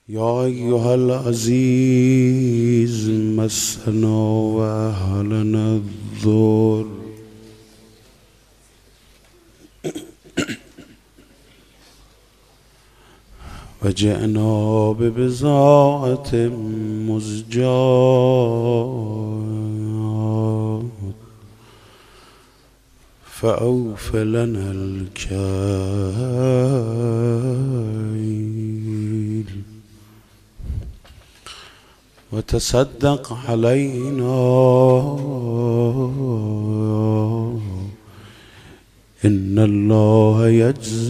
یا ایها العزیز مسنا و اهلنا الضر و جئنا ببضاعة مزجاة فأوف لنا الكيل وتصدق علينا إن الله يجزي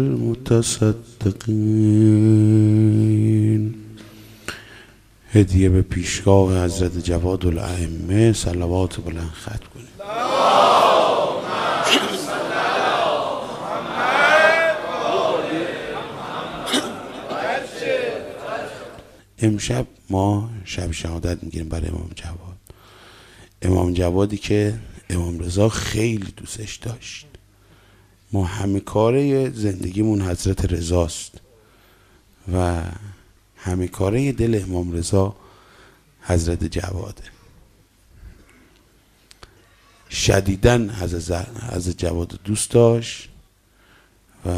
المتصدقين. هدیه به پیشگاه حضرت جواد الائمه صلوات بلند ختم کنید. امشب ما شب شهادت میگیریم برای امام جواد. امام جوادی که امام رضا خیلی دوستش داشت. ما همه کاره زندگیمون حضرت رضاست و همه کاره دل امام رضا حضرت جواده. شدیداً حضرت جواد دوست داشت و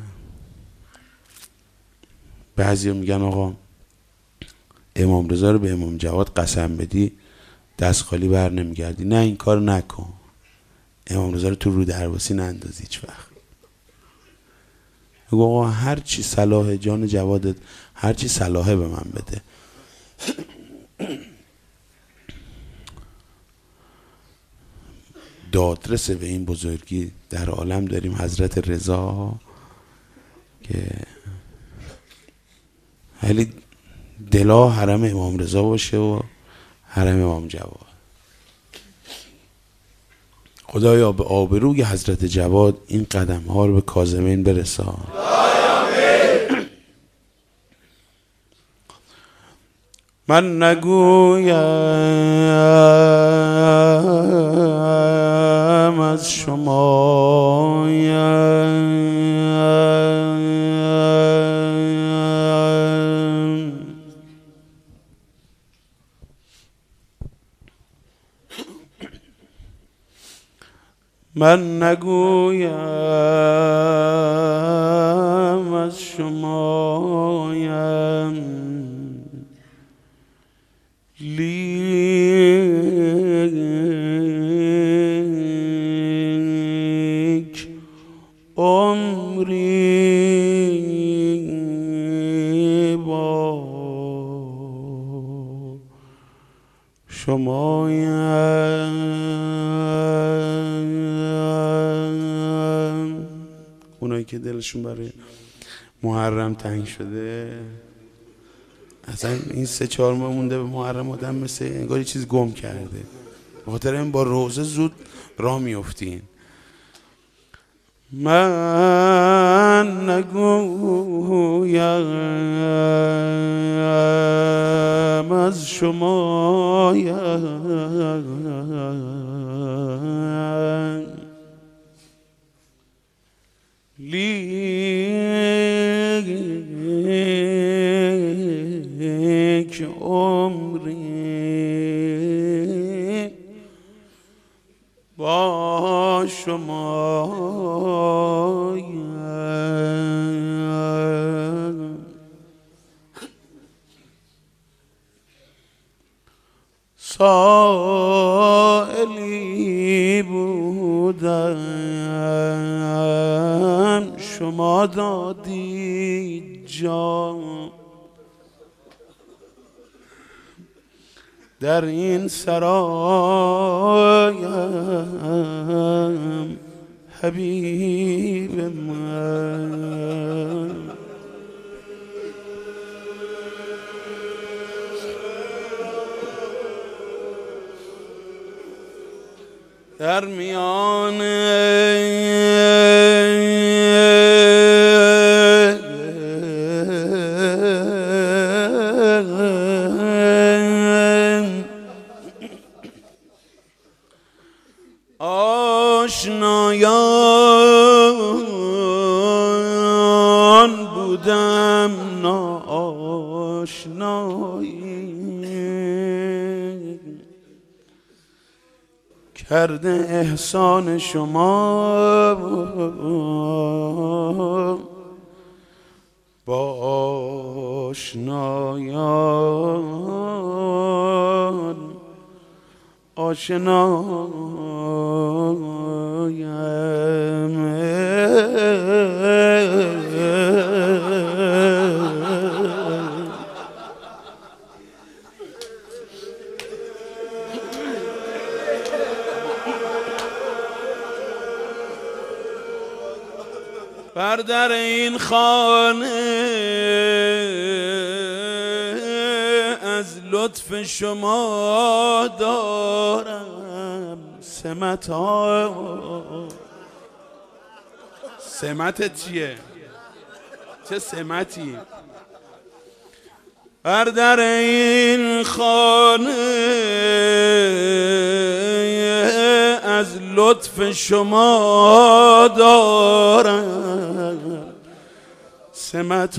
بعضی میگن آقا امام رضا رو به امام جواد قسم بدی دست خالی بر نمیگردی. نه، این کار نکن. امام رضا رو تو رو درواسی نندازی هیچ وقت. بگو آقا هر چی صلاح جان جوادت، هر چی صلاحه به من بده. دادرس به این بزرگی در عالم داریم حضرت رضا که ولی دلا حرم امام رضا باشه و حرم امام جواد. خدایا به آبروی حضرت جواد این قدم ها رو به کاظمین برسان. من نگویم از شما من نگویم از شمایم لیک عمری با شمایم. اونایی که دلشون برای محرم تنگ شده، اصلا این 3-4 ماه مونده به محرم آدم مثل انگار یه چیز گم کرده. به خاطر این با روزه زود راه میافتین. من نگویم از شمایم لیک عمری با شمایم. سائلی بودم شما دادی جان، در این سرایم حبیب من. در میان آشنایان بودم ناآشنا، آشنایی کرده احسان شما با آشنایان آشنایم. بر در این خانه از لطف شما دارم سمت ها. سمتت چیه؟ چه سمتی؟ بر در این خانه از لطف شما دارم سمت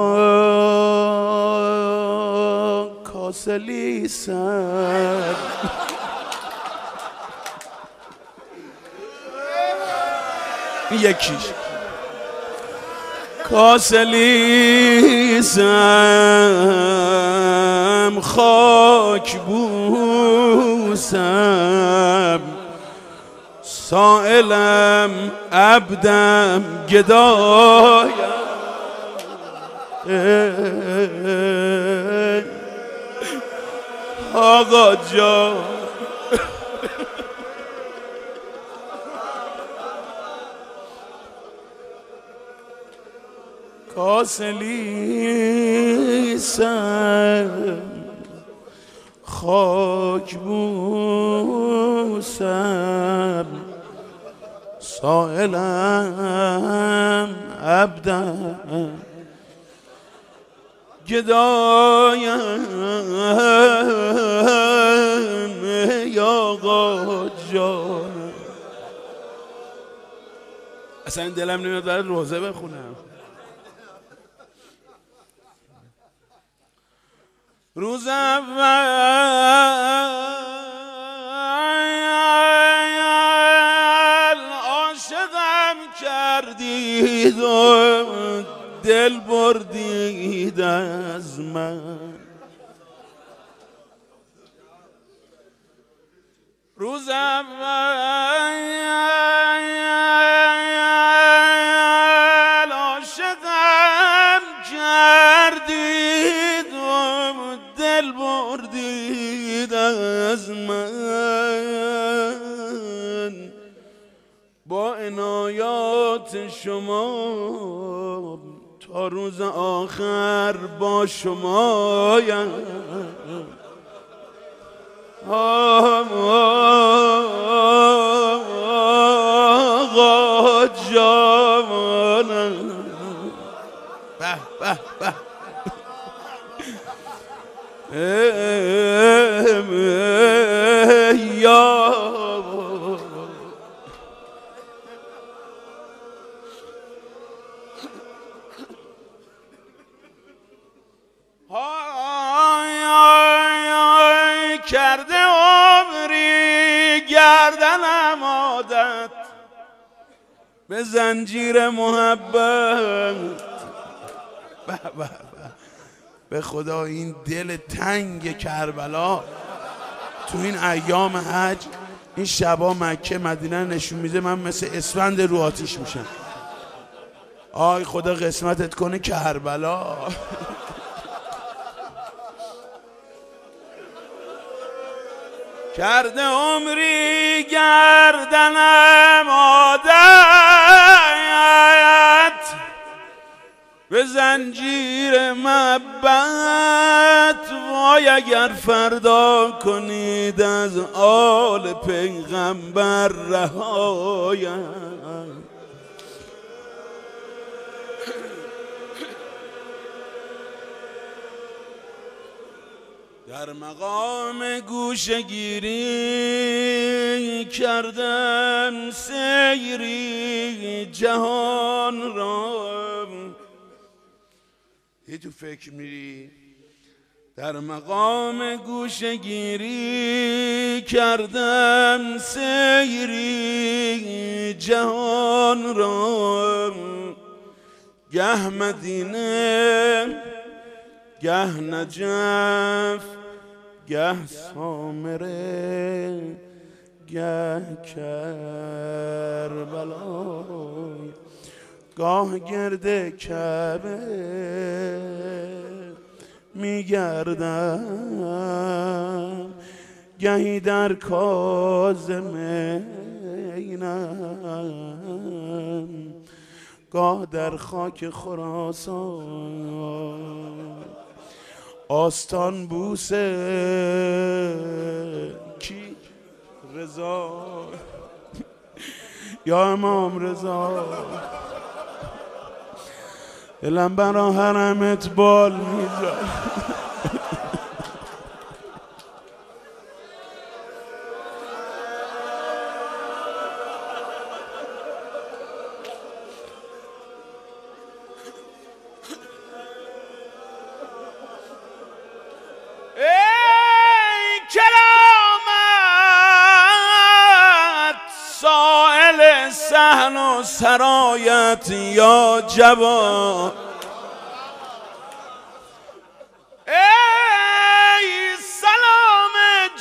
ها کاسلی سر یکیش کاسلی سم خاک بوسم سائلم عبدم گدایم آقا جان کاسلی سم خاک بوسم سائلم عبدم گدایم یا آقا جان. اصلا دلم نمیاد برای روزه بخونم. روز اول عاشقم کردید و دل بردید از من. روز اول عاشقم کردید و دل بردید از من. با عنایات شما تا روز آخر با شمایم. آقا جانم به به به یا کرده عمری گردنم عادت به زنجیر محبت. به خدا این دل تنگ کربلا تو این ایام حج این شبا مکه مدینه نشون میده من مثل اسفند رو آتیش میشم. آی خدا قسمتت کنه کربلا. کرده عمری گردنم عادت به زنجیر محبت. وای اگر فردا کنید از آل پیغمبر رهایم. در مقام گوشه‌گیری کردم سیری جهان را. یه تو فکر میری در مقام گوشگیری کردم سیری جهان را، گه مدینه گه نجف گه سامره گه کربلا، گاه گرد کعبه میگردم، گهی در کاظم اینم، گاه در خاک خراسان. آستان بوسه کی؟ رضا یا امام رضا، دلم برا حرمت بال میزد. ای کرامت سائل صحن و سرایت یا جوان، ای سلام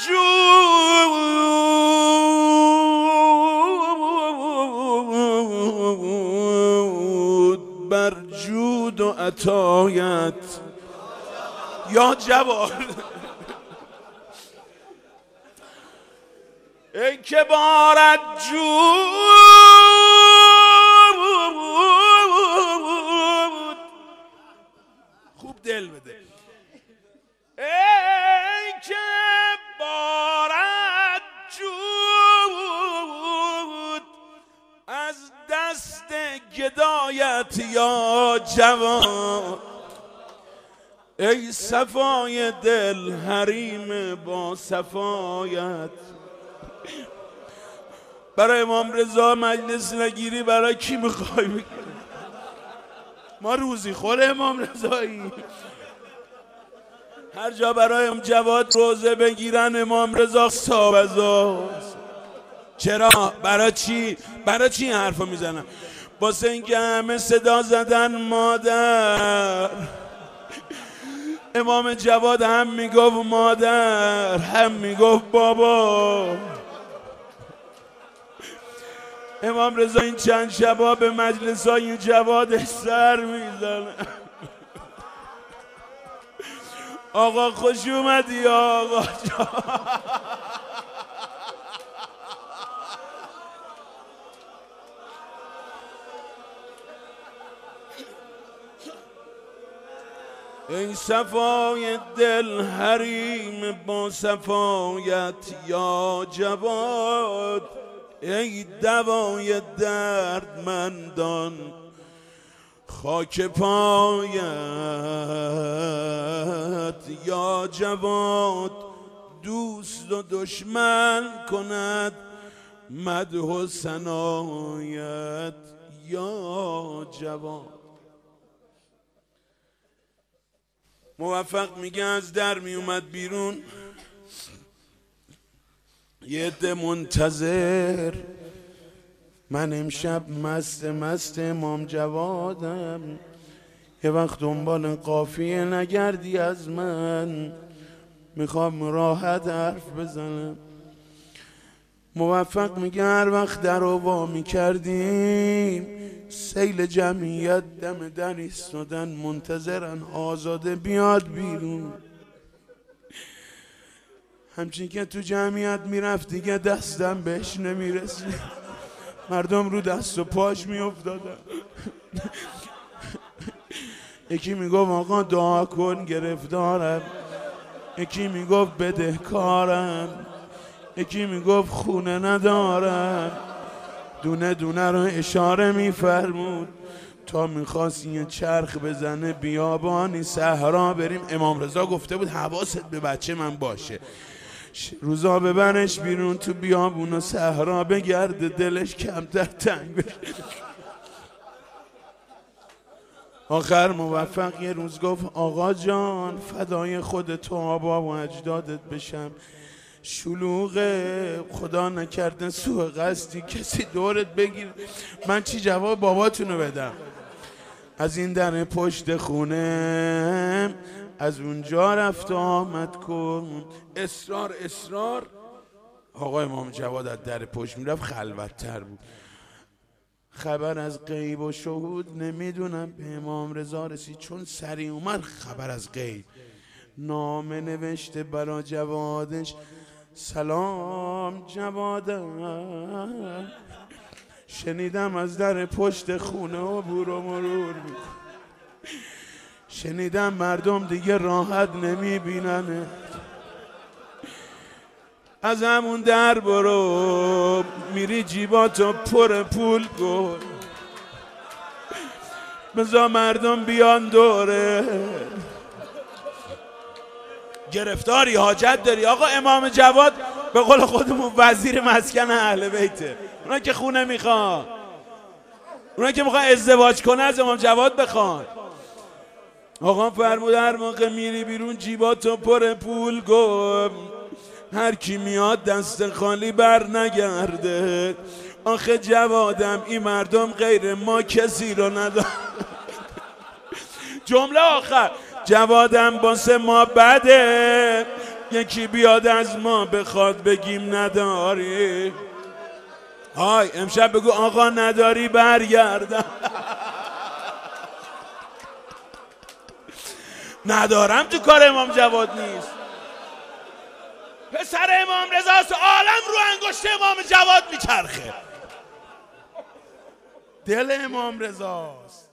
جود بر جود و عطایت یا جوان، ای که بارد جود، خوب دل بده، ای که بارد جود از دست گدایت یا جوان، ای صفای دل حریم با صفایت. برای امام رضا مجلس نگیری برای کی میخوای بگیری؟ ما روزی خور امام رضایی، هر جا برای امام جواد روزه بگیرن امام رضا صابزاست. چرا؟ برای چی؟ برای چی این حرفو میزنن؟ واسه اینکه همه صدا زدن مادر. امام جواد هم میگفت مادر، هم میگفت بابا. امام رضا این چند شبا به مجلسای جوادش سر میزنه. آقا خوش اومدی آقا جان. ای صفای دل حریم با صفایت یا جواد، ای دوای دردمندان خاک پایت یا جواد، دوست و دشمن کند مدح و ثنایت یا جواد. موفق میگه از در میومد بیرون، یه عده منتظر، من امشب مست امام جوادم، یه وقت دنبال قافیه نگردی از من، میخوام راحت حرف بزنم. موفق میگه هر وقت در رو وا میکردیم، سیل جمعیت دم در ایستادن منتظرن آزاده بیاد بیرون. همچین که تو جمعیت میرفت دیگه دستم بهش نمیرسید، مردم رو دست و پاش میافتادن. یکی میگفت آقا دعا کن گرفتارم، یکی میگفت بدهکارم، یکی میگفت خونه ندارم، دونه دونه رو اشاره میفرمود تا میخواست یه چرخ بزنه بیابانی صحرا بریم. امام رضا گفته بود حواست به بچه من باشه، روزا ببرش بیرون تو بیابون و صحرا بگرده دلش کمتر تنگ بشه. آخر موفق یه روز گفت آقا جان فدای خود تو آبا و اجدادت بشم، شلوغه، خدا نکرده سوء قصدی کسی دورت بگیر، من چی جواب باباتونو بدم؟ از این در پشت خونه از اونجا رفت آمد کن. اصرار آقا امام جواد از در پشت میرفت، خلوت‌تر بود. خبر از غیب و شهود نمیدونم به امام رضا رسید، چون سری اومد خبر از غیب. نامه نوشته برا جوادش، سلام جوادم، شنیدم از در پشت خونه عبور و مرور می‌کنی، شنیدم مردم دیگه راحت نمیبینن، از همون در برو، میری جیباتو پر پول کن، بذار مردم بیان دوره. گرفتاری حاجت داری؟ آقا امام جواد به قول خودمون وزیر مسکن اهل بیته، اونا که خونه میخوان، اونا که میخوان ازدواج کنه از امام جواد بخوان. آقا فرمود هر موقع میری بیرون جیباتو پر پول کن، هر کی میاد دست خالی بر نگرده. آخه جوادم این مردم غیر ما کسی رو نداره. جمله آخر، جوادم باسه ما بده، یکی بیاد از ما بخواد بگیم نداری. های امشب بگو آقا نداری برگردم. ندارم تو کار امام جواد نیست. پسر امام رضاست، عالم رو انگشت امام جواد میچرخه. دل امام رضاست.